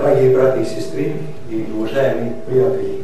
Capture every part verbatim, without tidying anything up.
Драги брати и сестри и уважаеми приятели,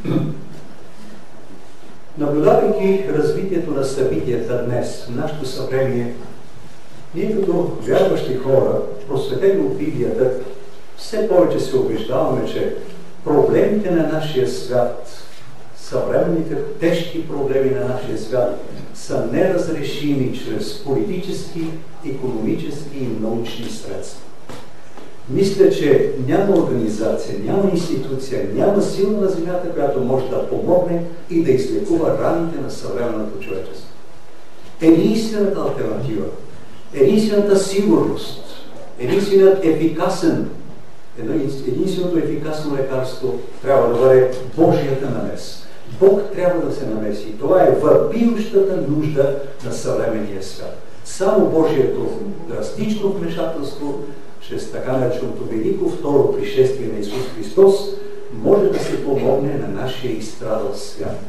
наблюдавайки развитието на събитията днес в нашето съвремие, ние като вярващи хора, просветени от Библията, все повече се убеждаваме, че проблемите на нашия свят, съвременните тежки проблеми на нашия свят, са неразрешими чрез политически, икономически и научни средства. Мисля, че няма организация, няма институция, няма сила на земята, която може да помогне и да излекува раните на съвременното човечество. Единствената алтернатива, единствената сигурност, единственият ефикасен, единственото ефикасно лекарство трябва да бъде Божията намес. Бог трябва да се намеси. Това е въпиющата нужда на съвременния свят. Само Божието драстично вмешателство, чрез така нареченото велико второ пришествие на Исус Христос, може да се помогне на нашия изстрадал свят.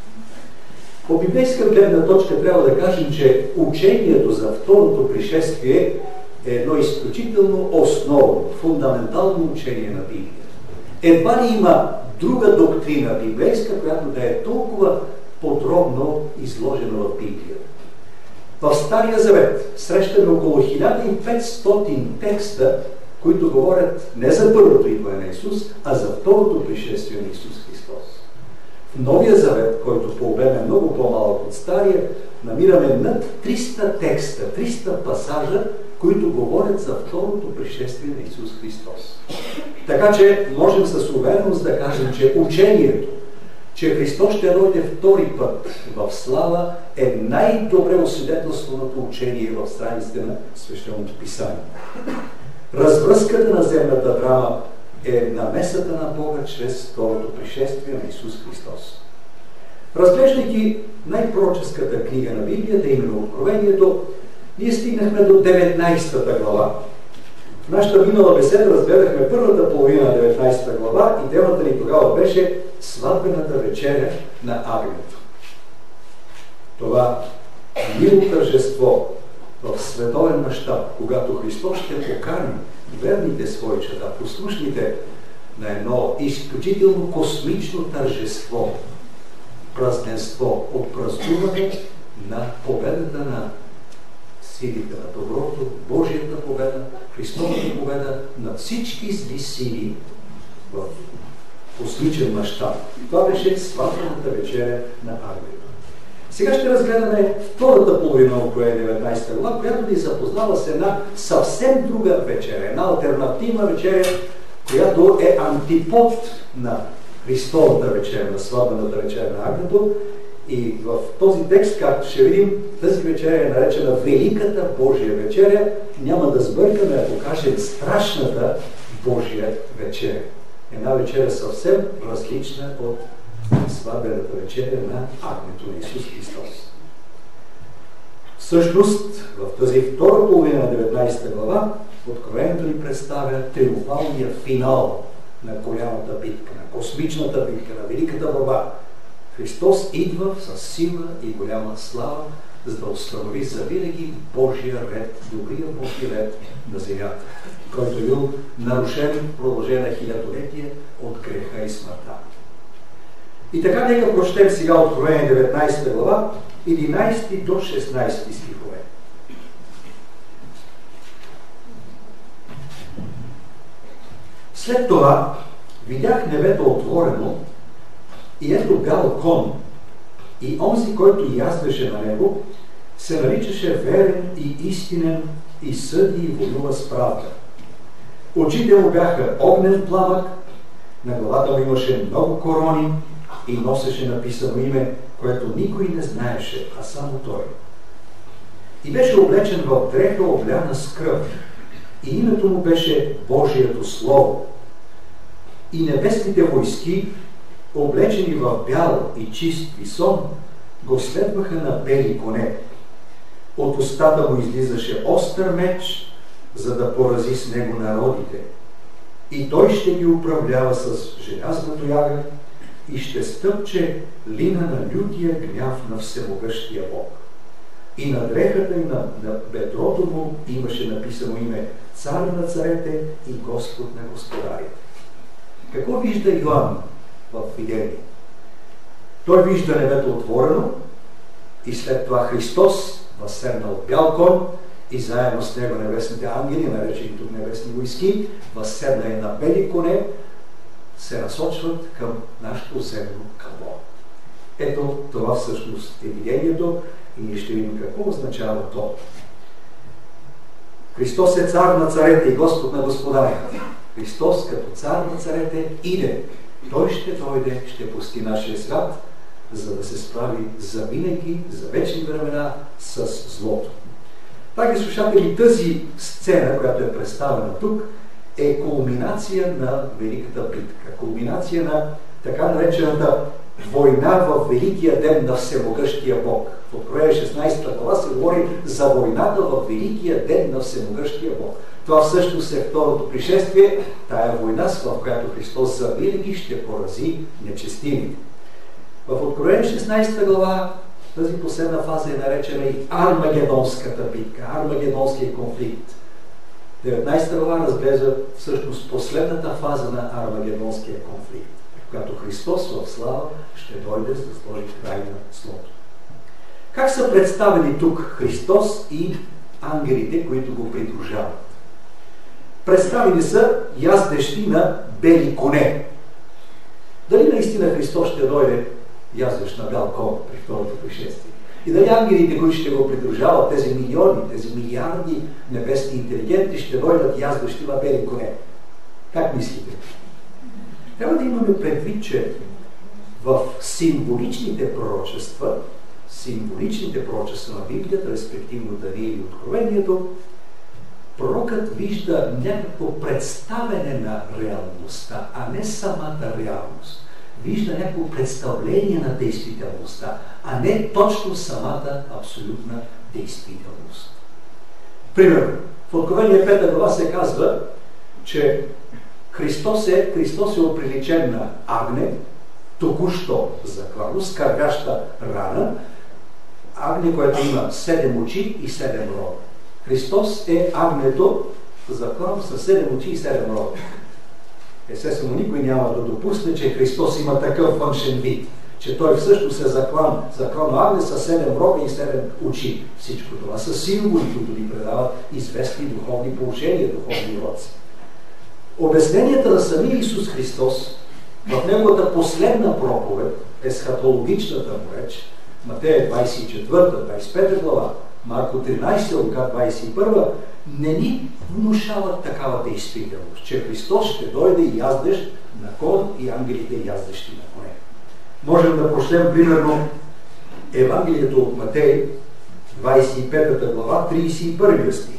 По библейска гледна точка трябва да кажем, че учението за второто пришествие е едно изключително основно, фундаментално учение на Библията. Едва ли има друга доктрина библейска, която да е толкова подробно изложена в Библията. В Стария Завет срещаме около хиляда и петстотин текста, които говорят не за първото идване на Исус, а за второто пришествие на Исус Христос. В Новия Завет, който по обем е много по-малък от Стария, намираме над триста текста, триста пасажа, които говорят за второто пришествие на Исус Христос. Така че можем с увереност да кажем, че учението, че Христос ще дойде втори път в слава, е най-добре освидетелстваното учение в страниците на Свещеното Писание. Развръзката на земната драма е намесата на Бога чрез второто пришествие на Исус Христос. Разглеждайки най-пророческата книга на Библията, именно Откровението, ние стигнахме до деветнайсета глава. В нашата минала беседа разгледахме първата половина на деветнайсета глава и темата ни тогава беше сватбената вечеря на Агнето. Това мило тържество в световен мащаб, когато Христос ще покани верните свои чада, послушните, на едно изключително космично тържество, празненство, отпразнуване на победата на силите на доброто, Божията победа, Христовата победа над всички зли сили в космичен мащаб. Това беше сватбената вечеря на Агнето. Сега ще разгледаме втората половина от деветнайсета глава, която ни запознава с една съвсем друга вечеря, една алтернативна вечеря, която е антипод на Христовата вечеря, на сватбената вечеря на Агнето. И в този текст, както ще видим, тази вечеря е наречена Великата Божия вечеря. Няма да сбъркаме, ако кажем страшната Божия вечеря. Една вечеря съвсем различна от сватбената вечеря на Агнето на Исус Христос. Всъщност, в тази втора половина на деветнайсета глава, Откровението ни представя триумфалния финал на голямата битка, на космичната битка, на великата борба. Христос идва с сила и голяма слава, за да установи завинаги Божия ред, добрия Божия ред на земята, който е бил нарушен в продължение на хилядолетие от греха и смъртта. И така, нека прочетем сега Откровение деветнайсета глава, единайсети до шестнайсети стихове. След това видях небето отворено и ето бял кон, и онзи, който яздеше на него, се наричаше верен и истинен и съди и воюва с правда. Очите му бяха огнен пламък, на главата му имаше много корони и носеше написано име, което никой не знаеше, а само той. И беше облечен в дреха, обляна с кръв, и името му беше Божието Слово. И небесните войски, облечени в бял и чист висон, го следваха на бели коне. От устата му излизаше остър меч, за да порази с него народите. И той ще ги управлява с желязна тояга и ще стъпче лина на лютия гняв на всемогъщия Бог. И на дрехата и на, на бедрото му имаше написано име Цар на царете и Господ на господарите. Какво вижда Йоан в видение? Той вижда небето отворено и след това Христос възседнал от бял кон и заедно с него небесните ангели, наречени тук небесни войски, възседнали на бели коне, се насочват към нашето земно крило. Ето това всъщност е видението и ние ще видим какво означава то. Христос е цар на царете и Господ на господарите. Христос като цар на царете иде. Той ще дойде, ще посети нашия свят, за да се справи за винаги, за вечни времена с злото. Драги слушатели, тази сцена, която е представена тук, е кулминация на Великата битка. Кулминация на така наречената война в Великия ден на Всемогъщия Бог. В Откровение шестнадесета глава се говори за войната в Великия ден на Всемогъщия Бог. Това всъщност е второто пришествие, тая война, в която Христос завинаги ще порази нечестивите. В Откровение шестнадесета глава тази последна фаза е наречена и Армагедонската битка, Армагедонския конфликт. деветнадесета глава разглежда всъщност последната фаза на Армагедонския конфликт, когато Христос в слава ще дойде, за да сложи край на злото. Как са представени тук Христос и ангелите, които го придружават? Представени са яздещи на бели коне. Дали наистина Христос ще дойде яздещ на бял кон при второто пришествие? И дали ангелите, които ще го придружават, тези милиони, тези милиарди небесни интелигенти, ще дойдат яздещи на бели коне? Как мислите? Трябва да имаме предвид, че в символичните пророчества, символичните пророчества на Библията, респективно Дания и Откровението, пророкът вижда някакво представене на реалността, а не самата реалност. Вижда някакво представление на действителността, а не точно самата абсолютна действителност. Примерно, в Откровение пета глава се казва, че Христос е, Христос е оприличен на агне, току-що заклано, с къргаща рана, агне, което има седем очи и седем рога. Христос е агнето, заклано с седем очи и седем рога. Естествено, никой няма да допусне, че Христос има такъв външен вид, че той всъщност е заклан, заклано агне с седем рога и седем очи. Всичко това са символи, които ни предават известни духовни положения, духовни уроци. Обясненията на самия Исус Христос в неговата последна проповед, есхатологичната му реч, Матея двадесет и четвърта, двадесет и пета глава, Марко тринадесета, Лука двадесет и първа, не ни внушават такава действителност, че Христос ще дойде яздещ на кон и ангелите яздещи на коне. Можем да прочетем примерно Евангелието от Матей, двадесет и пета глава, тридесет и първи стих.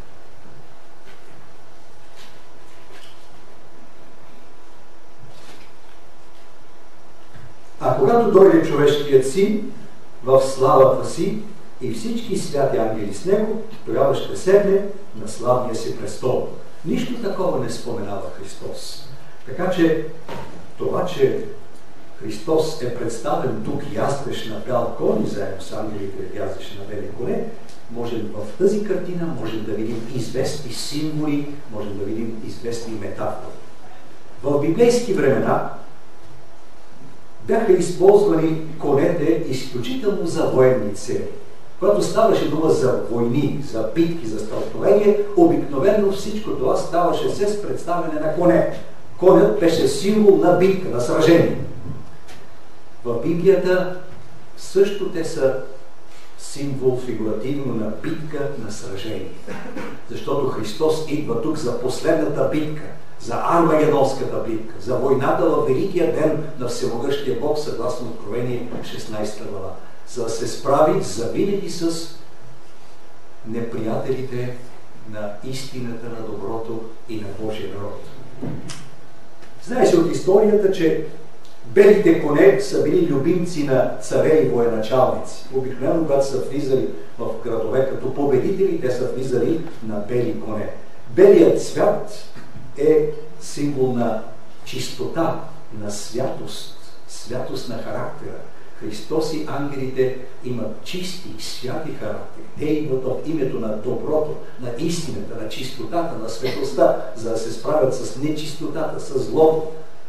А когато дойде човешкият син в славата си и всички святи ангели с него, тогава ще седне на славния си престол. Нищо такова не споменава Христос. Така че това, че Христос е представен тук яздещ на бял кон и заедно с ангелите яздещ на бели коне, можем в тази картина можем да видим известни символи, можем да видим известни метафори. В библейски времена бяха използвани конете изключително за военни цели. Когато ставаше дума за войни, за битки, за стълкновение, обикновено всичко това ставаше с представяне на коне. Конят беше символ на битка, на сражение. В Библията също те са символ фигуративно на битка, на сражение. Защото Христос идва тук за последната битка, за Армагедонската битка, за войната във Великия ден на Всемогъщия Бог, съгласно Откровение шестнадесета глава, за да се справи завинаги с неприятелите на истината, на доброто и на Божия народ. Знае се от историята, че белите коне са били любимци на царе и военачалници. Обикновено, когато са влизали в градове като победители, те са влизали на бели коне. Белият цвят е символ на чистота, на святост, святост на характера. Христос и ангелите имат чисти, святи характери. Те идват от името на доброто, на истината, на чистотата, на светостта, за да се справят с нечистотата, с злото.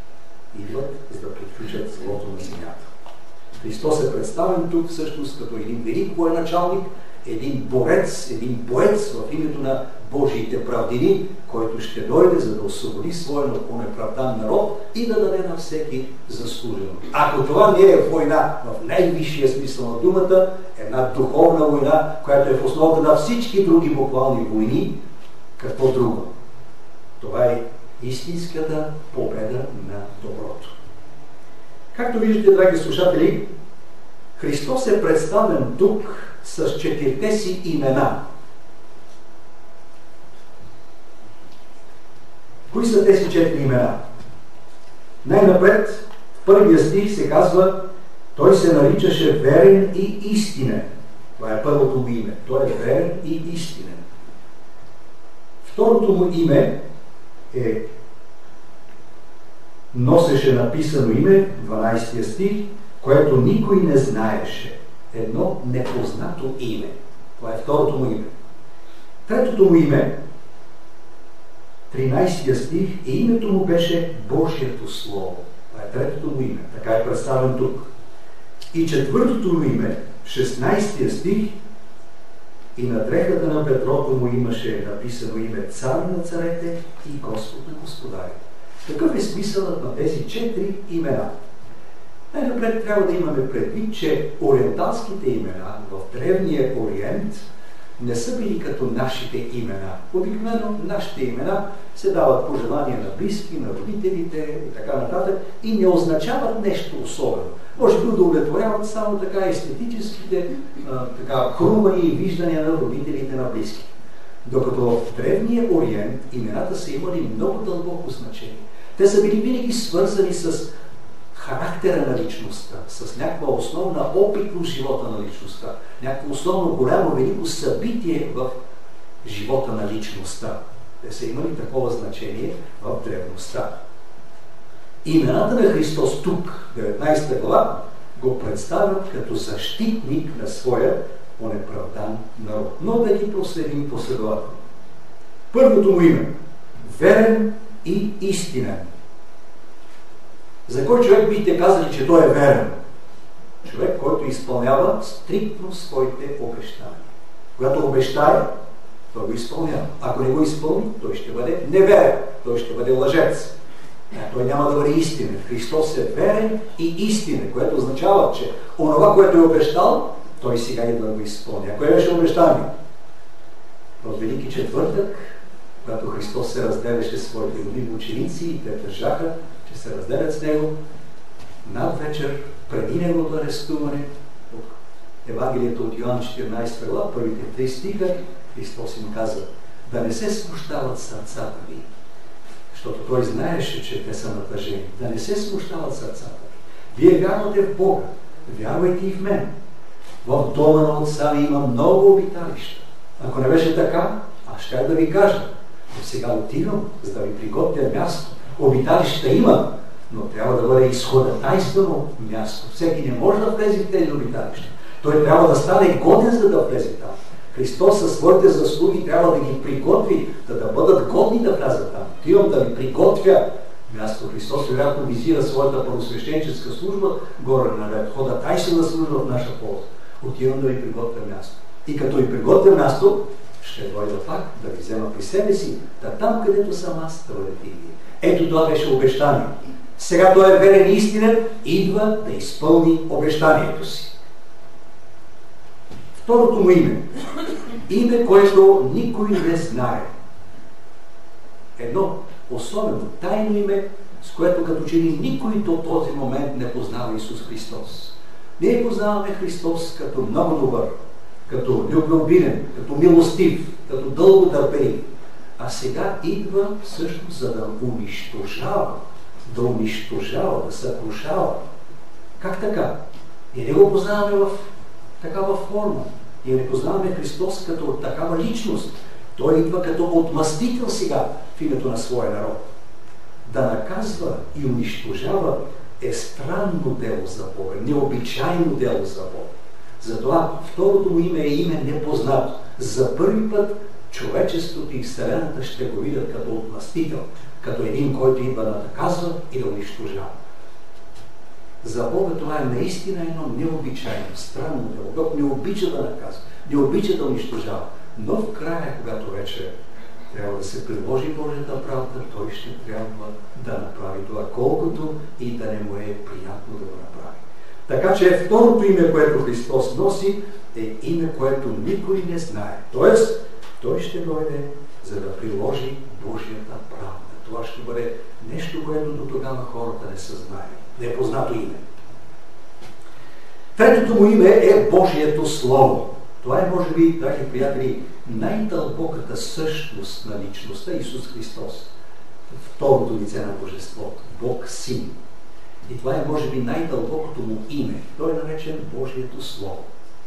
идват за да приключат злото на земята. Христос е представен тук всъщност като един велик военачалник, един борец, един боец в името на Божиите правдини, който ще дойде, за да освободи своя онеправдан народ и да даде на всеки заслужено. Ако това не е война в най-висшия смисъл на думата, една духовна война, която е в основата на всички други буквални войни, какво друго? Това е истинската победа на доброто. Както виждате, драги слушатели, Христос е представен тук с четирите си имена. Кои са тези четири имена? Най-напред, в първия стих се казва, той се наричаше верен и истинен. Това е първото му име. Той е верен и истинен. Второто му име е носеше написано име, дванайсети стих, което никой не знаеше. Едно непознато име. Това е второто му име. Третото му име, тринайсети стих, и името му беше Божието Слово. Това е третото му име. Така е представен тук. И четвъртото му име, шестнайсети стих, и на дрехата на Петрото му имаше написано име Цар на царете и Господ на господарите. Какъв е смисълът на тези четири имена? Най-напред трябва да имаме предвид, че ориенталските имена в Древния Ориент не са били като нашите имена. Обикновено нашите имена се дават по желание на близки, на родителите и така нататък и не означават нещо особено. Може би удовлетворяват само така естетическите а, така, хрумвания и виждания на родителите на близки. Докато в Древния Ориент имената са имали много дълбоко значение. Те са били винаги свързани с характера на личността, с някаква основна опитност в живота на личността, някакво основно голямо, велико събитие в живота на личността. Те са имали такова значение в древността. Имената на Христос тук, деветнайсета глава, го представят като защитник на своя онеправдан народ. Но да ги проследим последователно. Първото му име – верен и истинен. За кой човек бихте казали, че той е верен? Човек, който изпълнява стриктно своите обещания. Когато обещае, той го изпълнява. Ако не го изпълни, той ще бъде неверен. Той ще бъде лъжец. Той няма да бъде истинен. Христос е верен и истинен, което означава, че онова, което е обещал, той сега идва да го изпълня. Кое беше обещание? В Велики четвъртък, когато Христос се разделяше с своите любими ученици и те държаха, че се разделят с Него, над вечер, преди Неговото арестуване, от Евангелието от Йоан четиринайсета глава, първите три стиха, Христос им каза: да не се смущават сърцата ви, защото Той знаеше, че те са натъжени. Да не се смущават сърцата ви. Вие вярвате в Бога, вярвайте и в мен. В дома на Отца ми има много обиталища. Ако не беше така, аз щях да ви кажа. Но сега отивам, за да ви приготвя място. Обиталища има, но трябва да бъде изходатайствено място. Всеки не може да влезе в тези обиталища. Той трябва да стане годен, за да влезе там. Христос със своите заслуги трябва да ги приготви, да, да бъдат годни да влязат там. Отивам да ви приготвя място. Христос вероятно визира своята първосвещенческа служба горе наред. Ходатайствена служба в наша полза. Отивам да ви приготвя място. И като ви приготвя място, ще дойда пак да ви взема при себе си, да там, където съм аз, да бъдете и вие. Ето това беше обещание. Сега той е верен и истинен, идва да изпълни обещанието си. Второто му име. Име, което никой не знае. Едно особено тайно име, с което като че ли никой до този момент не познава Исус Христос. Ние познаваме Христос като много добър, като любвеобилен, като милостив, като дълго търпелив. А сега идва всъщност за да унищожава, да унищожава, да съкрушава. Как така? И не го познаваме в такава форма. И не познаваме Христос като такава личност. Той идва като отмъстител сега в името на своя народ. Да наказва и унищожава е странно дело за Бога, необичайно дело за Бога. Затова второто му име е име непознато. За първи път човечеството и Вселената ще го видят като отмъстител, като един, който идва да наказва и да унищожава. За Бога това е наистина едно необичайно, странно дело. Бог не обича да наказва, не обича да унищожава. Но в края, когато вече трябва да се приложи Божията правда, той ще трябва да направи това, колкото и да не му е приятно да го направи. Така че второто име, което Христос носи, е име, което никой не знае. Тоест, той ще дойде, за да приложи Божията правда. Това ще бъде нещо, което до тогава хората не са знали. Непознато име. Третото му име е Божието Слово. Това е, може би, драги приятели, най-дълбоката същност на личността Исус Христос. Второто лице на Божеството. Бог Син. И това е, може би, най-дълбокото му име. Той е наречен Божието Слово.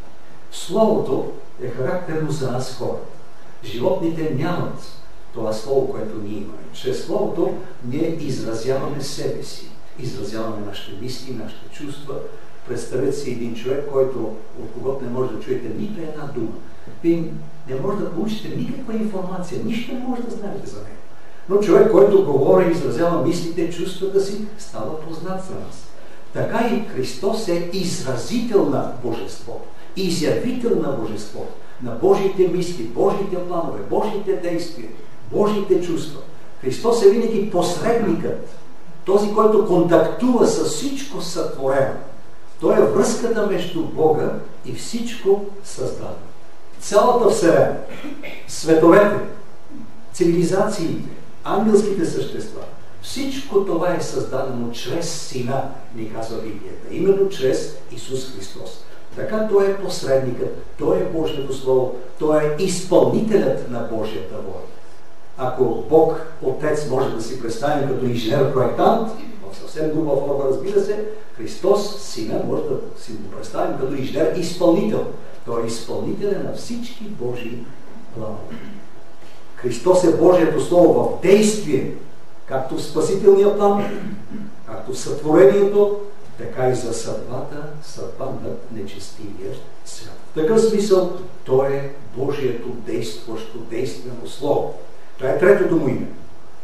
Словото е характерно за нас хората. Животните нямат това слово, което ние имаме. Чрез словото ние изразяваме себе си. Изразяваме нашите мисли, нашите чувства. Представете си един човек, който от когото не може да чуете нито една дума. Вие не може да получите никаква информация, нищо не може да знаете за него. Но човек, който говори и изразява мислите, чувствата си, става познат за нас. Така и Христос е изразител на Божеството, изявител на Божеството, на Божиите мисли, Божиите планове, Божиите действия, Божиите чувства. Христос е винаги посредникът, този, който контактува с всичко сътворено. Той е връзката между Бога и всичко създадено. Цялата Вселена, световете, цивилизациите, ангелските същества, всичко това е създадено чрез Сина, ни казва Библията. Именно чрез Исус Христос. Така Той е посредникът, Той е Божието Слово, Той е изпълнителят на Божията воля. Ако Бог, Отец, може да си представим като инженер-проектант, в съвсем груба форма, разбира се, Христос, Сина, може да си го представим като инженер-изпълнител. Той е изпълнителен на всички Божии планове. Христос е Божието Слово в действие, както в спасителния план, както в сътворението, така и за съдбата, съдба над нечестивия свят. В такъв смисъл Той е Божието действащо, действено Слово. Това е третото му име.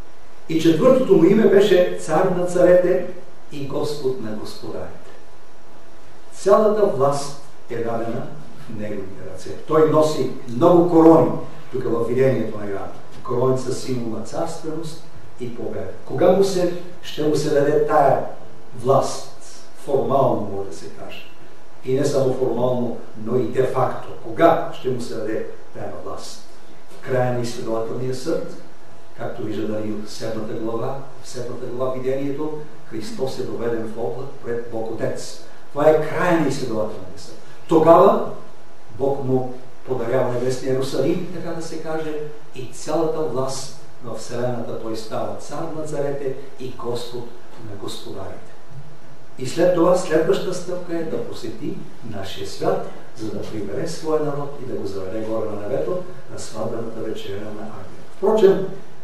И четвъртото му име беше Цар на царете и Господ на господарите. Цялата власт е дадена в неговите ръце. Той носи много корони, тук във видението на Йоан. Корони са символ на царственост и победа. Кога му се, ще му се даде тая власт? Формално, може да се каже. И не само формално, но и де-факто. Кога ще му се даде тая власт? В края на изследователния съд, както вижда Даниил в седмата глава, в седмата глава видението, Христос е доведен в облак пред Бог Отец. Това е края на изследователния съд. Тогава Бог му подарява небесния Иерусалим, така да се каже, и цялата власт в Вселената той става цар на царете и Господ на господарите. И след това следващата стъпка е да посети нашия свят, за да прибере своя народ и да го заведе горе на небето на сватбената вечеря на Ангел. Впрочем,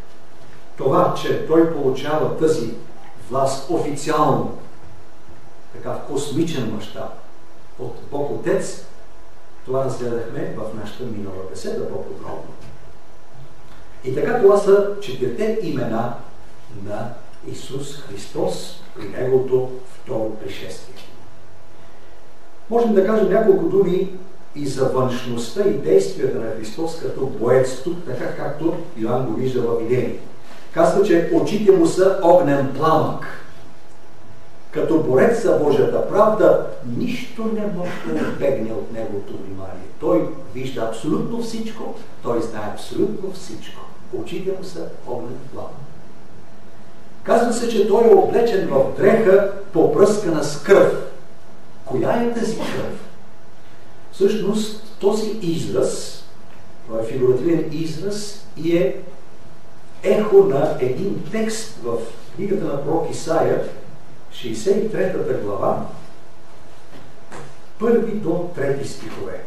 това, че той получава тази власт официално, така в космичен мащаб от Бог Отец, това разгледахме в нашата минала беседа по-подробно. И така това са четирите имена на Исус Христос при Неговото второ пришествие. Можем да кажем няколко думи и за външността и действията на Христос като боец тук, така както Йоан го вижда във видение. Казва, че очите му са огнен пламък. Като борец за Божията правда, нищо не може да избегне от неговото внимание. Той вижда абсолютно всичко, той знае абсолютно всичко. Очите му са огнен пламък. Казва се, че той е облечен в дреха, попръскана с кръв. Коя е тази кръв? Всъщност, този израз, това е фигуративен израз и е ехо на един текст в книгата на пророк Исаия, шейсет и трета глава, първи до трети стихове.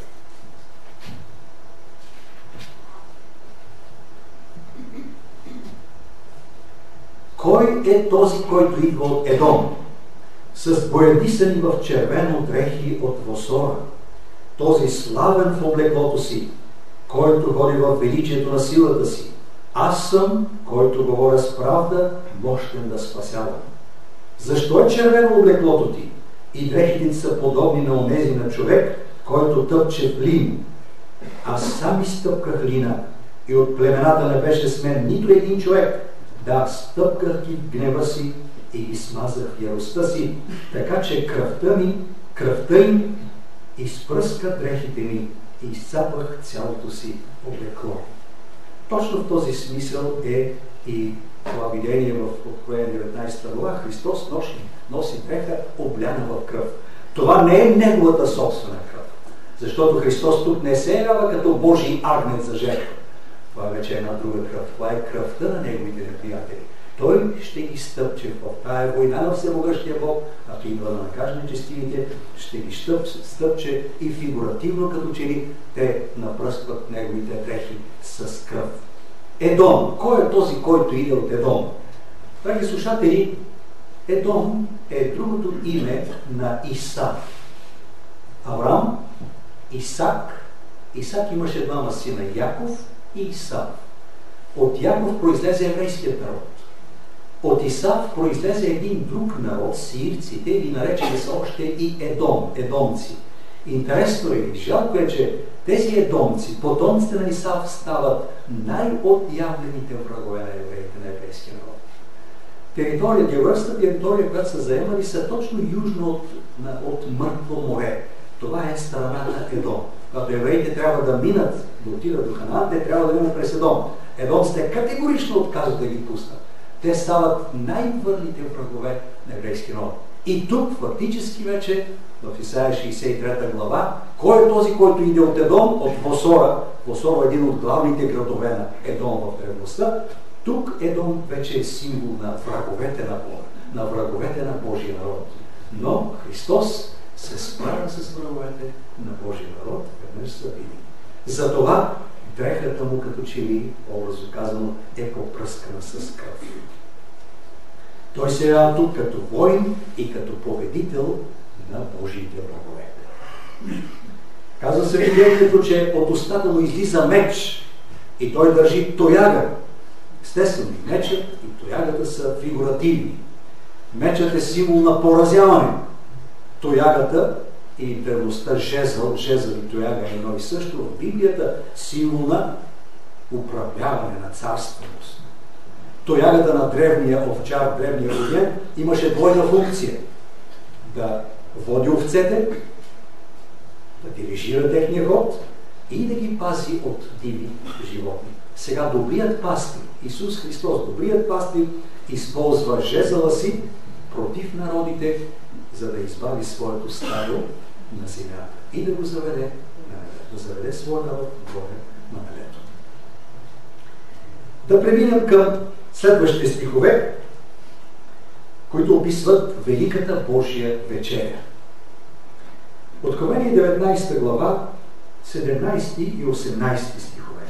Кой е този, който идва от Едом, с боядисани в червено дрехи от Восора, този славен в облеклото си, който ходи в величието на силата си? Аз съм, който говоря с правда, мощен да спасявам. Защо е червено облеклото ти? И дрехите ти са подобни на онези на човек, който тъпче в лин. Аз сам изтъпках лина и от племената не беше с мен нито един човек. Да, стъпках ги в гнева си и ги смазах в яростта си, така че кръвта ми, кръвта им изпръска дрехите ми и изцапах цялото си облекло. Точно в този смисъл е и това видение в Откровение деветнадесета глава. Христос носи, носи дреха обляна в кръв. Това не е неговата собствена кръв, защото Христос тук не се явява като Божий агнец за жертва. Това вече е една друга кръв. Това е кръвта на неговите неприятели. Той ще ги стъпче в тая война на всемогъщия Бог, ако идва да накаже нечестивите, ще ги стъп, стъпче и фигуративно, като че ли те напръскват неговите дрехи с кръв. Едом. Кой е този, който иде от Едом? Драги слушатели, Едом е другото име на Исав. Авраам, Исак. Исак имаше двама сина, Яков и Исав. От Яков произлезе еврейският народ. От Исав произлезе един друг народ, сирците, или наречени са още и Едом, едомци. Интересно е и жалко е, че тези едомци, потомците на Исав, стават най-отявлените врагове на евреите, на еврейския народ. Територия, географската територия, която са заемали, са точно южно от, от Мъртво море. Това е страната Едом. Когато евреите трябва да минат, да отидат до Ханаан, те трябва да минат през Едом. Едомците категорично отказват да ги пуснат. Те стават най-върните врагове на еврейски народ. И тук фактически вече в Исаия шейсет и трета глава, кой е този, който иде от Едом, от Босора? Босора е един от главните градове на Едом в древността. Тук Едом вече е символ на враговете на Бога, на враговете на Божия народ. Но Христос се справя с враговете на Божия народ, веднъж са види. Затова дрехата му, като че ли, образно казано, е попръскана с кръв. Той се явява тук като воин и като победител на Божиите врагове. Казва се видението, че от устата му излиза меч и той държи тояга. Естествено, и мечът и тоягата са фигуративни. Мечът е символ на поразяване. Тоягата и древността жезъл, жезъл и тояга е едно и също. В Библията символ на управляване, на царственост. Тоягата на древния овчар, древния воен, имаше двойна функция. Да води овцете, да дирижира техния ход и да ги пази от диви животни. Сега добрият пастир, Исус Христос, добрият пастир, използва жезъла си против народите, за да избави своето стадо на земята и да го заведе, да заведе своя народ горе на небето. Да преминем към следващите стихове, които описват Великата Божия вечеря. Откровение деветнадесета глава, седемнадесети и осемнадесети стихове.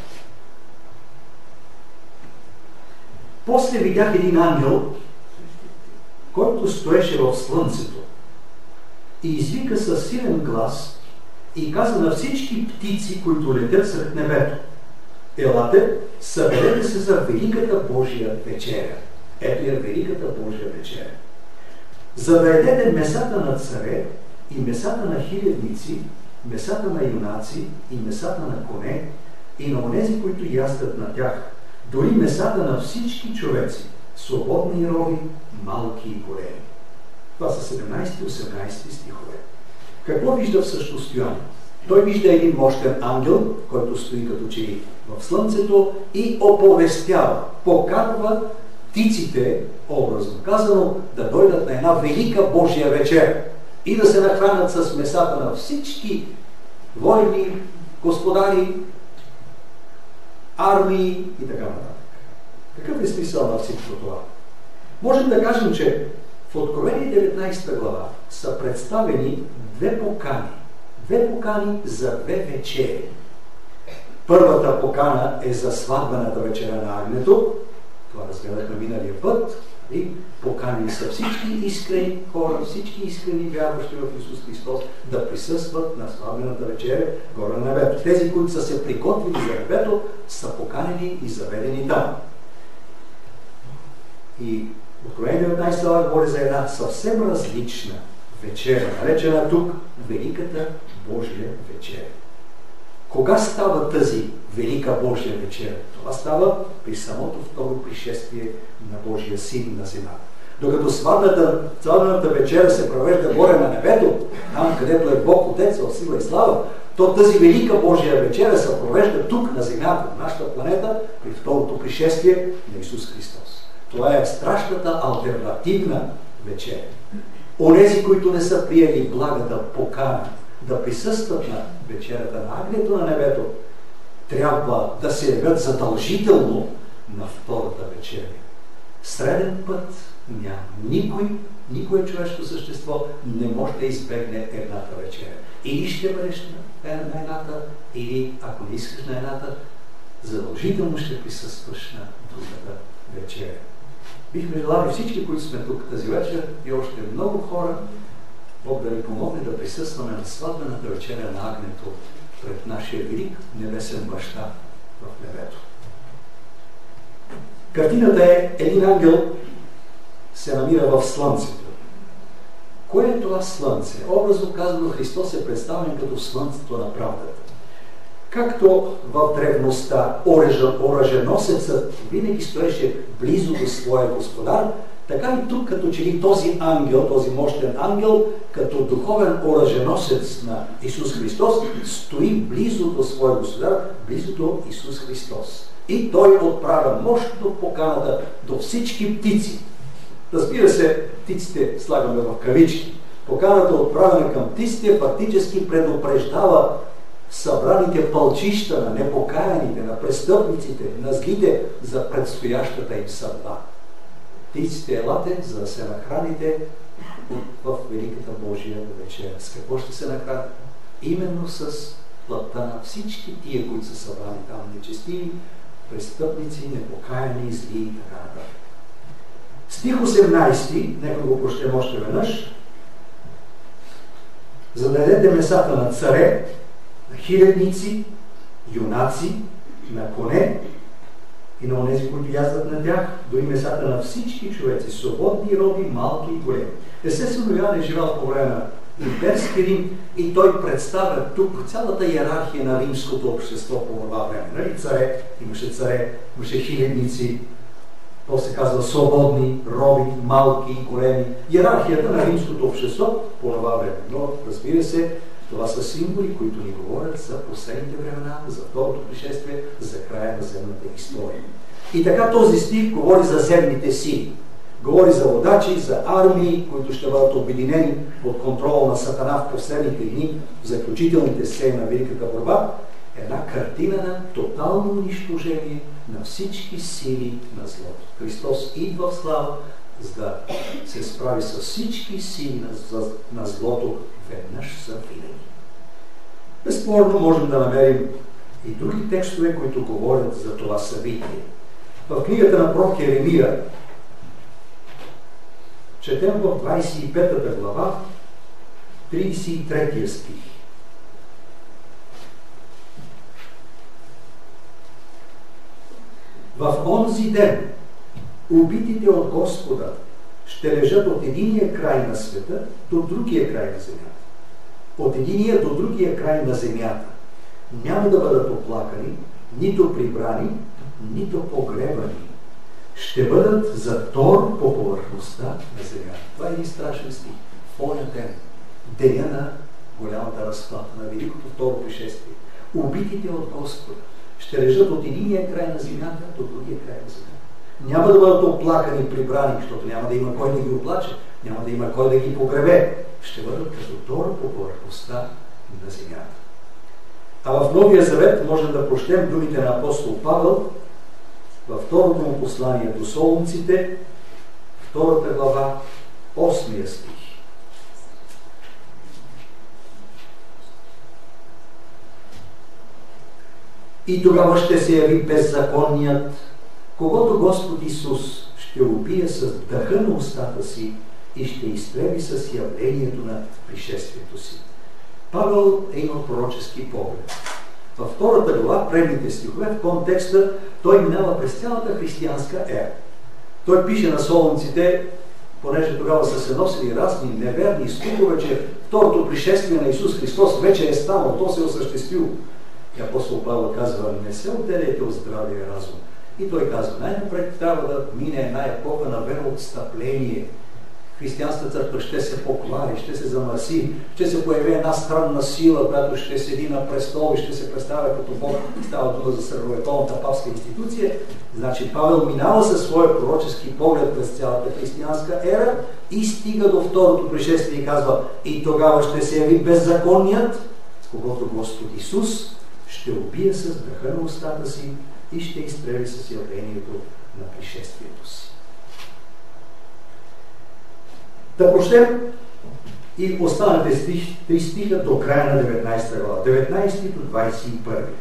После видях един ангел, който стоеше в слънцето и извика със силен глас и каза на всички птици, които летят сред небето: елате, съберете се за Великата Божия вечеря. Ето е Великата Божия вечеря. За да ядете месата на царе и месата на хилядници, месата на юнаци и месата на коне и на онези, които яздат на тях, дори месата на всички човеци, свободни и роби, малки и големи. Това са седемнадесети и осемнадесети стихове. Какво вижда всъщност Йоан? Той вижда един мощен ангел, който стои като че ли в слънцето и оповестява, покарва птиците, образно казано, да дойдат на една велика Божия вечер и да се нахранят с месата на всички войни, господари, армии и така нататък. Какъв е смисъл на всичко това? Можем да кажем, че в Откровение деветнадесета глава са представени две покани. Две покани за две вечери. Първата покана е за сватбената вечеря на Агнето. Това разгледахме миналия път. И поканени са всички искрени хора, всички искрени вярващи в Исус Христос да присъстват на сватбената вечеря горе на небето. Тези, които са се приготвили за небето, са поканени и заведени там. И Откровение деветнайсета глава говори за една съвсем различна вечеря, наречена тук Великата Божия вечеря. Кога става тази Велика Божия вечеря? Това става при самото второ пришествие на Божия Син на земята. Докато сватбената, сватбената вечеря се провежда горе на небето, там където е Бог Отец в сила и слава, то тази Велика Божия вечеря се провежда тук на земята, в нашата планета, при второто пришествие на Исус Христос. Това е страшната алтернативна вечеря. Онези, които не са приели благата покана да присъстват на вечерята на Агнето на небето, трябва да се явят задължително на втората вечеря. Среден път няма. Никой, никое човешко същество не може да избегне едната вечеря. Или ще бъдеш на едната, или ако не искаш на едната, задължително ще присъстваш на другата вечеря. Бихме желали всички, които сме тук тази вечер и още много хора, Бог да ни помогне да присъстваме на сватбената вечеря на Агнето пред нашия велик небесен баща в небето. Картината е един ангел се намира в слънцето. Кое е това слънце? Образно казано, Христос е представен като слънцето на правдата. Както в древността оръженосецът винаги стоеше близо до своя господар, така и тук, като че ли този ангел, този мощен ангел, като духовен оръженосец на Исус Христос, стои близо до своя господар, близо до Исус Христос. И той отправя мощно поканата до всички птици. Разбира се, птиците слагаме в кавички. Поканата, отправена към птиците, фактически предупреждава събраните пълчища на непокаяните, на престъпниците, на злите за предстоящата им съдба. Птиците, елате, за да се нахраните в Великата Божия вечеря. С какво ще се нахраните? Именно с плътта на всички тия, които са събрани там, нечестиви, престъпници, непокаяни, зли и така нататък. Стих осемнайсети, нека го прочетем още веднъж. За да дадете месата на царе, на хилядници, юнаци, на коне и на онези, които яздат на тях, дори месата на всички човеци, свободни роби, малки и големи. Естествено, Йоан е живял по време на имперски Рим и той представя тук цялата иерархия на римското общество по това време. Нали? Царе, имаше царе, имаше хилядници, после казва свободни, роби, малки и големи. Иерархията на римското общество по това време. Но, разбира се, това са символи, които ни говорят за последните времена, за второто пришествие, за края на земната история. И така този стих говори за земните сили. Говори за водачи, за армии, които ще бъдат обединени под контрола на Сатана в последните дни, в заключителните сцени на Великата борба. Една картина на тотално унищожение на всички сили на злото. Христос идва в слава, за да се справи с всички сили на, на злото веднъж за винаги. Безспорно можем да намерим и други текстове, които говорят за това събитие. В книгата на пророк Еремия четем в двадесет и пета глава, тридесет и трети стих. В онзи ден убитите от Господа ще лежат от единия край на света до другия край на земята. От единия до другия край на земята. Няма да бъдат оплакани, нито прибрани, нито погребани. Ще бъдат за тор по повърхността на земята. Това е един страшен стих. В оня ден, деня на голямата разплата, на великото второ пришествие. Убитите от Господа ще лежат от единия край на земята до другия край на земята. Няма да бъдат оплакани, прибрани, защото няма да има кой да ги оплаче, няма да има кой да ги погребе. Ще бъдат като тор по повърхността на земята. А в Новия Завет можем да прочетем думите на апостол Павел във второто му послание до Солунците, втората глава, осмия стих. И тогава ще се яви беззаконният, когото Господ Исус ще убие с дъха на устата си и ще изтреби с явлението на пришествието си. Павел е имал пророчески поглед. Във втората глава, предните стихове, в контекста, той минава през цялата християнска ера. Той пише на солунците, понеже тогава са се носили разни неверни слухове, че второто пришествие на Исус Христос вече е станало, то се е осъществило. И апостол Павел казва, не се отделяйте от здравия разум. И той казва, най-напред трябва да мине една епоха на вероотстъпление. Християнската църква ще се поквари, ще се замърси, ще се появи една странна сила, която ще седи на престол и ще се представя като Бог. Става дума за средновековната папска институция. Значи Павел минава със своя пророчески поглед през цялата християнска ера и стига до второто пришествие и казва, и тогава ще се яви беззаконният, когато Господ Исус ще убие с дъха на устата си и ще изстрели с явлението на пришествието си. Да прочетем и останалите стих, три стиха до края на деветнайсета глава. деветнайсти до двайсет и първи.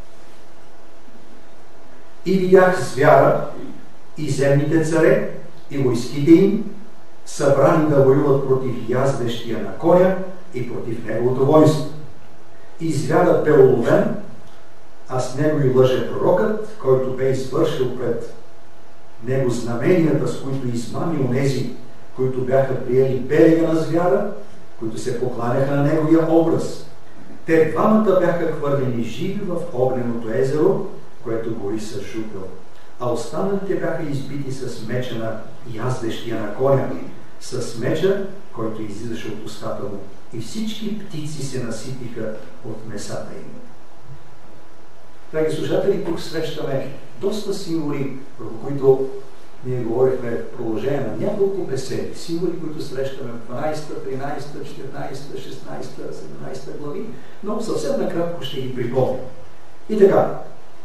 И видях звяра и земните царе и войските им, събрани да воюват против яздещия на коня и против неговото войско. И звярат бе уловен, а с него и лъже пророкът, който бе извършил пред него знаменията, с които измами онези, които бяха приели берега на звяра, които се покланяха на неговия образ. Те двамата бяха хвърлени живи в огненото езеро, което гори с жупел. А останалите бяха избити с меча на яздещия на коня, с меча, който излизаше от устата му. И всички птици се наситиха от месата им. Драги слушатели, тук срещаме доста символи, върху които ние говорихме в продължение на няколко беседи. Символи, които срещаме в дванайсета, тринайсета, четиринайсета, шестнайсета, седемнайсета глави, но съвсем накратко ще ги припомня. И така,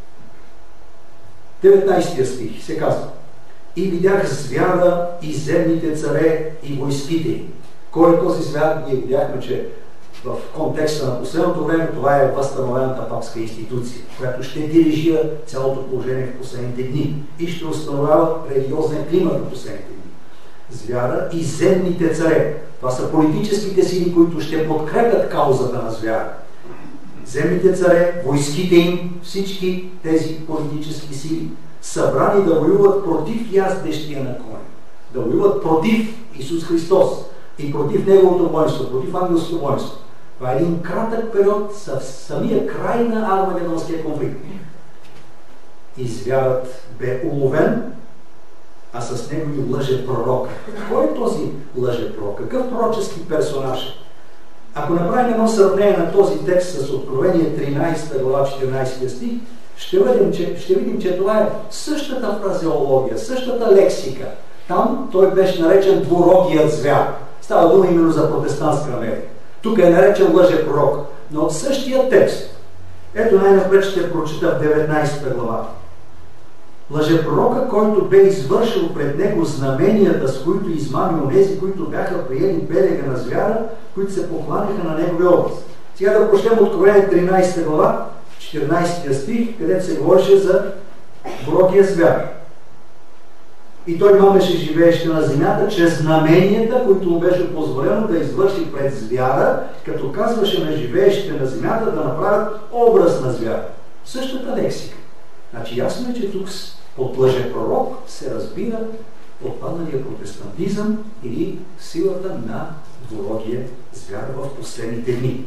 деветнайсти стих се казва: и видях звяра и земните царе и войските. Кой е този звяр? Ние видяхме, че в контекста на последното време това е възстановената папска институция, която ще дирижира цялото положение в последните дни и ще установява религиозен климат в последните дни. Звяра и земните царе. Това са политическите сили, които ще подкрепят каузата на звяра. Земните царе, войските им, всички тези политически сили, събрани да воюват против яздещия на коня, да воюват против Исус Христос и против неговото воинство, против ангелското воинство. Това е един кратък период в самия край на Армагедонския конфликт. И звярат бе уловен, а с него и лъже пророк. Кой е този лъже пророк? Какъв пророчески персонаж? Ако направим едно сравнение на този текст с Откровение тринайсета глава, четиринайсети стих, ще видим, че, ще видим, че това е същата фразеология, същата лексика. Там той беше наречен двурогият звяр. Става дума именно за протестантска намерение. Тук е наречен лъже пророк. Но от същия текст, ето най-напред ще прочита в деветнайсета глава. Лъжепророка, който бе извършил пред него знаменията, с които измами онези, които бяха приели берега на звяра, които се покланяха на неговия образ. Сега да прочетем Откровение тринайсета глава, четиринайсети стих, където се говореше за двурогия звяр. И той мамеше живеещи на земята чрез знаменията, които му беше позволено да извърши пред звяра, като казваше на живеещите на земята да направят образ на звяра. Същата лексика. Значи ясно е, че тук под лъжепророк се разбира отпадналия протестантизъм или силата на двурогия звяр в последните дни.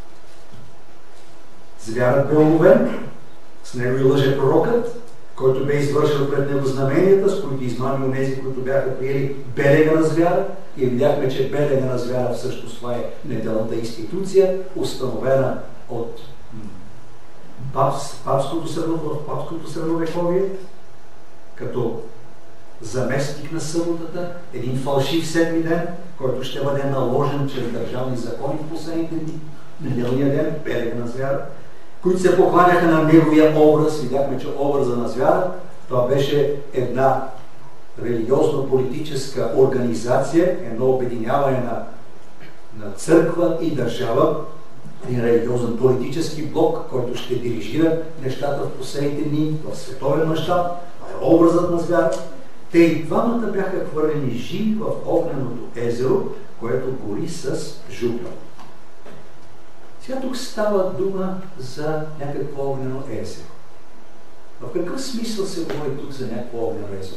Звярът бе уловен, с него и лъжепророкът, който бе извършил пред него знаменията, с които измами онези, които бяха приели берега на звяра. И видяхме, че берега на звяра всъщност това е неделната институция, установена от папското средновековие, като заместник на съботата, един фалшив седми ден, който ще бъде наложен чрез държавни закони в последните дни, неделния ден, берега на звяра, които се покланяха на неговия образ. Видяхме, че образа на звяра, това беше една религиозно-политическа организация, едно обединяване на, на църква и държава, един религиозен политически блок, който ще дирижира нещата в последните дни, в световен мащаб. Това е образът на звяра. Те и двамата бяха хвърлени живи в огненото езеро, което гори с жупел. Сега тук става дума за някакво огнено езеро. В какъв смисъл се говори тук за някакво огнено езеро?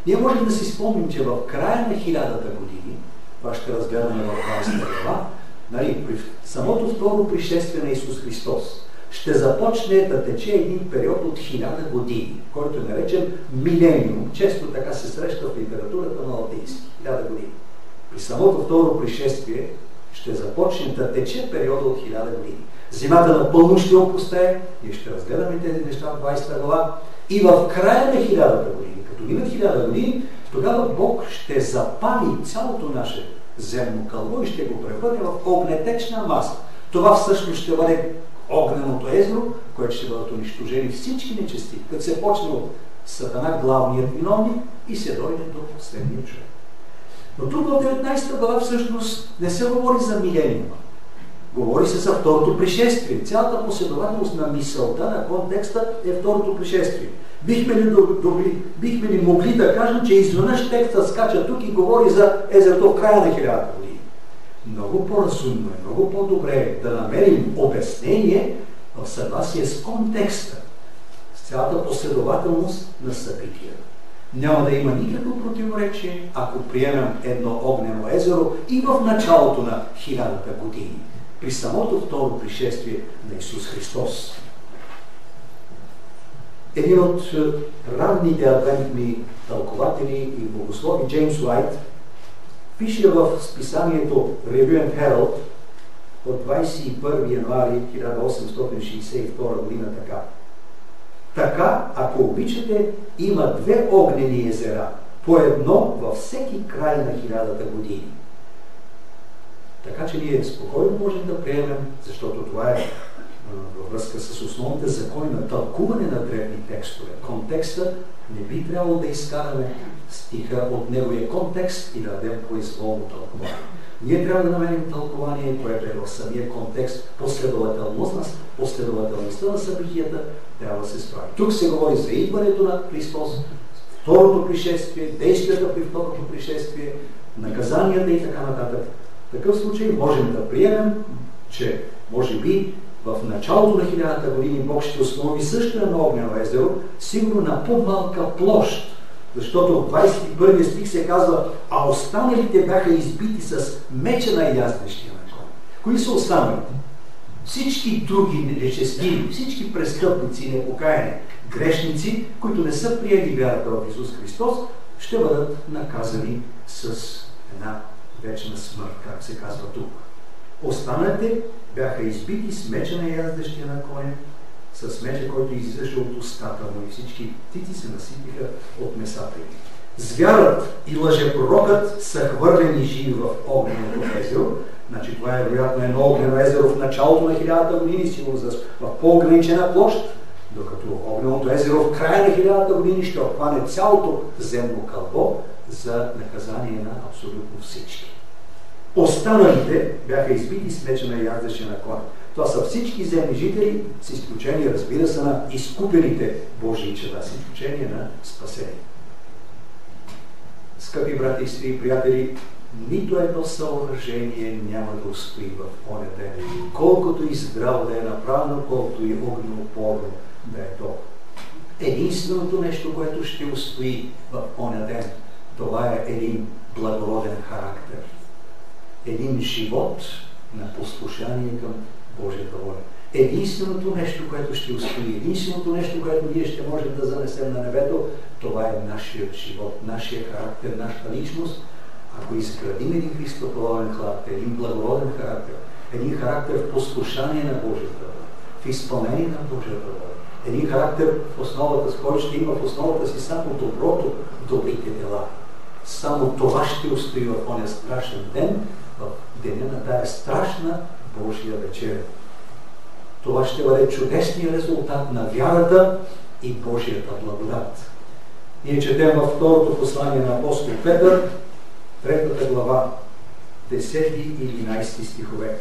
Ние можем да си спомним, че в края на хилядата години, това ще разгледаме в двадесета глава, нали, при самото второ пришествие на Исус Христос, ще започне да тече един период от хиляда години, който е наречен милениум. Често така се среща в литературата на латински. Хиляда години. При самото второ пришествие ще започне да тече периода от хиляда години. Зимата напълно ще опустее, ние ще разгледаме тези неща в двадесета глава, и в края на хилядата години, като минат хиляда години, тогава Бог ще запали цялото наше земно кълбо и ще го превърне в огнетечна маса. Това всъщност ще бъде огненото езеро, което ще бъдат унищожени всички нечисти, като се почне от Сатана, главният виновник, и се дойде до последния човек. Но тук в деветнадесета глава всъщност не се говори за милениума. Говори се за второто пришествие. Цялата последователност на мисълта, на контекста е второто пришествие. Бихме ли, добри, бихме ли могли да кажем, че изведнъж текстът скача тук и говори за езерото в края на хилядата години? Много по-разумно е, много по-добре да намерим обяснение в съгласие с контекста, с цялата последователност на събитията. Няма да има никакво противоречие, ако приемем едно огнено езеро и в началото на хилядата години, при самото второ пришествие на Исус Христос. Един от ранните адвентни тълкователи и богослови, Джеймс Уайт, пише в списанието Review and Herald от двадесет и първи януари хиляда осемстотин шейсет и втора година така. Така, ако обичате, има две огнени езера, по едно във всеки край на хилядата години. Така че ние спокойно можем да приемем, защото това е във връзка с основните закони на тълкуване на древни текстове. Контекста не би трябвало да изкараме стиха от неговия контекст и да дадем произволно тълкование. Ние трябва да намерим тълкование, което е в самия контекст, последователността, последователността на събитията трябва да се справи. Тук се говори за идването на Христос, второто пришествие, действията при второто пришествие, наказанията и така нататък. В такъв случай можем да приемем, че може би в началото на хилядата години Бог ще установи също едно огнено езеро, сигурно на по-малка площ, защото в двадесет и първи стих се казва: а останалите бяха избити с меча на яздещия на кон. Кои са останалите? Всички други нечестиви, всички престъпници, непокаяни, грешници, които не са приели вярата в Исус Христос, ще бъдат наказани с една вечна смърт, как се казва тук. Останалите бяха избити с меча на яздещия на коня, с меча, който излизаше от устата му, и всички птици се насипиха от месата им. Звярат и лъжепророкът са хвърлени живи в огненото езеро. Значи това е вероятно едно огнено езеро в началото на хилядата години, сигурно в по-ограничена площ, докато огненото езеро в края на хилядата години ще обхване цялото земно кълбо за наказание на абсолютно всички. Останалите бяха избити с меча на яздещия на коня. Това са всички земни жители, с изключение, разбира се, на изкупените Божии чеда, с изключение на спасение. Скъпи брати, сестри и приятели, нито едно съоръжение няма да устои в оня ден, колкото и здрав да е направено, колкото и огнеупорно да е то. Единственото нещо, което ще устои в оня ден, това е един благороден характер. Един живот на послушание към Божията воля. Единственото нещо, което ще устои, единственото нещо, което ние ще можем да занесем на небето, това е нашият живот, нашия характер, нашата личност. Ако изградим един христоподобен характер, един благороден характер, един характер в послушание на Божията воля, в изпълнение на Божията воля, един характер в основата, с който ще има в основата си само доброто, добрите дела. Само това ще устои в оня страшен ден, в деня на тая страшна Божия вечеря. Това ще бъде чудесният резултат на вярата и Божията благодат. Ние четем във второто послание на апостол Петър, третата глава, десети и единадесети стихове.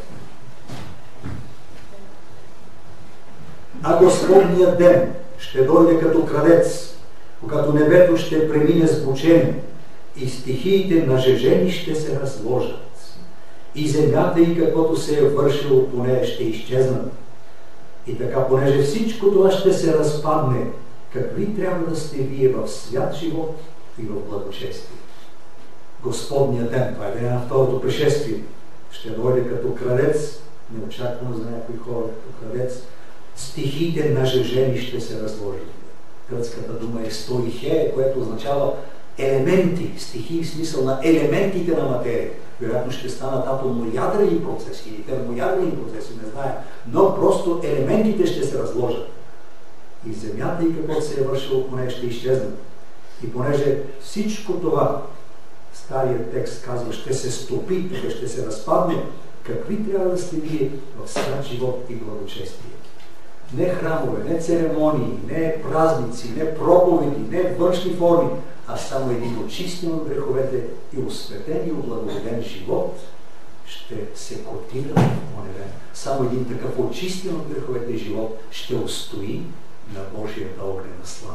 А Господният ден ще дойде като крадец, когато небето ще премине с бучене и стихиите нажежени ще се разложат. И земята и каквото се е вършило по нея ще изчезнат. И така, понеже всичко това ще се разпадне, какви трябва да сте вие в свят живот, и в благочестие. Господният ден, това е деня на второто пришествие, ще дойде като кралец, неочаквано за някои хора, като кралец. Стихиите на жежени ще се разложат. Гръцката дума е стоихе, което означава елементи, стихии в смисъл на елементите на материя. Вероятно ще станат атомно-ядрени процеси или термоядрени процеси, не знае, но просто елементите ще се разложат. И земята и каквото се е вършило по нея ще изчезнат. И понеже всичко това, старият текст казва, ще се стопи, ще се разпадне, какви трябва да сте вие в свят живот и благочестие? Не храмове, не церемонии, не празници, не проповеди, не външни форми, а само един очистен от греховете и осветен и облагороден живот ще се котира в оневен. Само един такъв очистен от греховете живот ще устои на Божията огнена слава.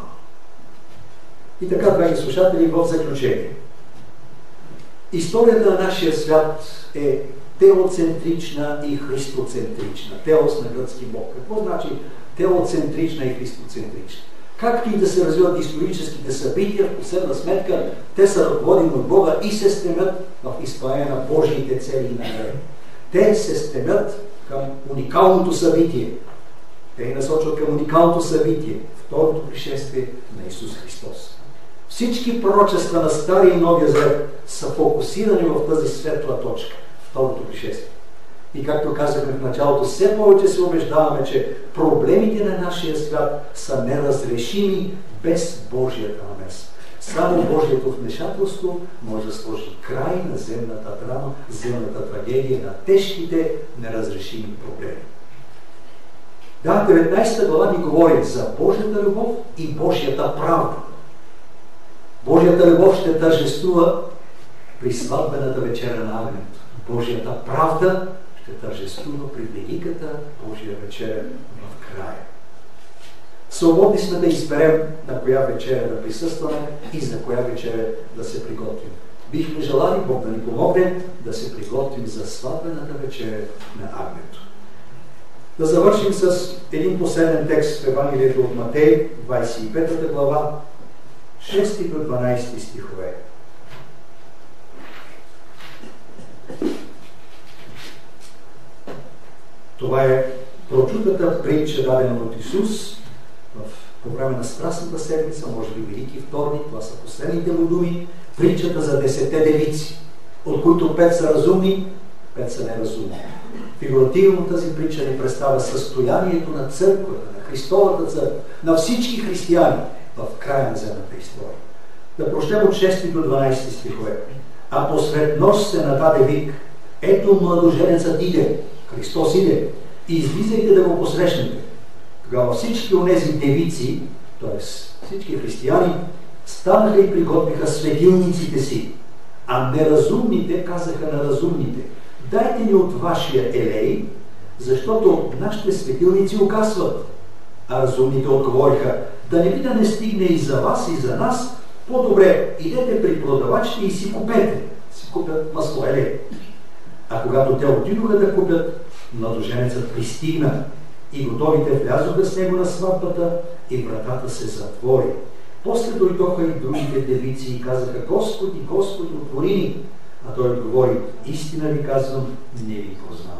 И така, драги слушатели, в заключение. Историята на нашия свят е теоцентрична и христоцентрична. Теос на гръцки Бог. Какво значи теоцентрична и христоцентрична? Както и да се развиват историческите събития, в последна сметка те са ръководени от Бога и се стремят в изпълнение на Божиите цели и намерения. Те се стремят към уникалното събитие. Те и насочват към уникалното събитие, второто пришествие на Исус Христос. Всички пророчества на Стария и Новия Завет са фокусирани в тази светла точка, второто пришествие. И както казахме в началото, все повече се убеждаваме, че проблемите на нашия свят са неразрешими без Божията намеса. Само Божието вмешателство може да сложи край на земната драма, земната трагедия, на тежките неразрешими проблеми. Да, деветнайсета глава ни говори за Божията любов и Божията правда. Божията любов ще тържествува при сватбената вечеря на Агнето. Божията правда ще тържествува при великата Божия вечеря в края. Свободни сме да изберем на коя вечеря да присъстваме и за коя вечеря да се приготвим. Бихме желали Бог да ни помогне да се приготвим за сватбената вечеря на Агнето. Да завършим с един последен текст в Евангелието от Матей, двайсет и пета глава, шести до дванайсети стихове. Това е прочутата притча, дадена от Исус в, по време на Страстната седмица, може би Велики вторник, това са последните му думи, притчата за десетте девици, от които пет са разумни, пет са неразумни. Фигуративно тази притча ни представя състоянието на църквата, на Христовата църква, на всички християни в края на земната история. Да прочетем от шести до дванайсети стихове. А посред нощ се нададе вик: ето младоженецът иде, Христос иде, и излизайте да го посрещнете. Тогава всички онези девици, т.е. всички християни, станаха и приготвиха светилниците си, а неразумните казаха на разумните: дайте ни от вашия елей, защото нашите светилници угасват. А разумните отговориха: да не би да не стигне и за вас, и за нас, по-добре идете при продавачите и си купете. Си купят масло елей. А когато те отидоха да купят, младоженецът пристигна и готовите влязоха с него на сватбата и вратата се затвори. После дойдоха и другите девици и казаха: Господи, Господи, отвори ни. А той отговори: истина ви казвам, не ви познавам.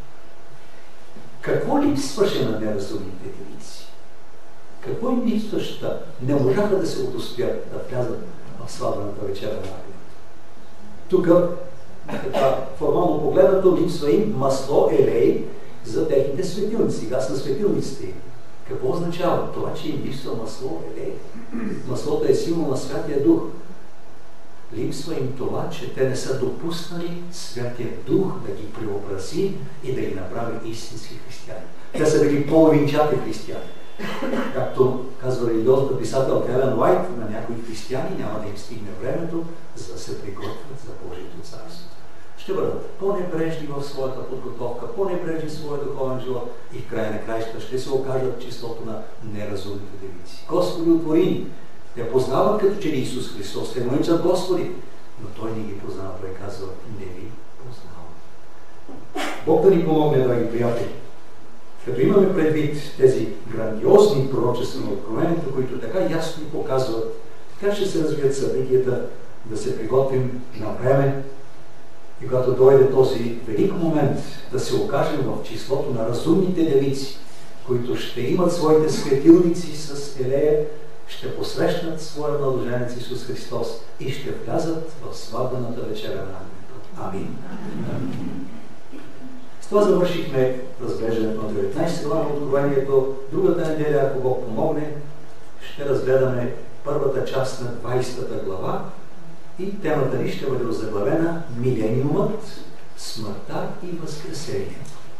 Какво липсваше на неразумните девици? Какво им липсваше? Не можаха да се удостоят да влязат в сватбената вечеря на Агнето. Тук, така, формално погледнато, липсва им масло, елей за техните светилници. Сега са светилниците. Какво означава това, че им липсва масло, елей? Маслото е символ на Святия Дух. Липсва им това, че те не са допуснали Святия Дух да ги преобрази и да ги направи истински християни. Те са били половинчати християни. Както казва религиозната писател Елен Уайт, на някои християни няма да им стигне времето, за да се приготвят за Божието царство. Ще бъдат по-небрежни в своята подготовка, по-небрежни в своя духовен живот и в края на краища ще се окажат числото на неразумните девици. Господи, отвори ни! Те познават като че ли Исус Христос, те му наричат Господи, но Той не ги познава. Той казва: не ви познавам. Бог да ни помогне, драги приятели. Като имаме предвид тези грандиозни пророчества на Откровението, които така ясно ни показват Как ще се развият събитията, да се приготвим на време и когато дойде този велик момент да се окажем в числото на разумните девици, които ще имат своите светилници с елея, ще посрещнат своя младоженец Исус Христос и ще влязат в сватбената вечеря на Агнето. Амин. С това завършихме разглеждането на деветнайсета глава на Откровението. Другата неделя, ако Бог помогне, ще разгледаме първата част на двайсета глава и темата ни ще бъде озаглавена Милениумът, смъртта и възкресението.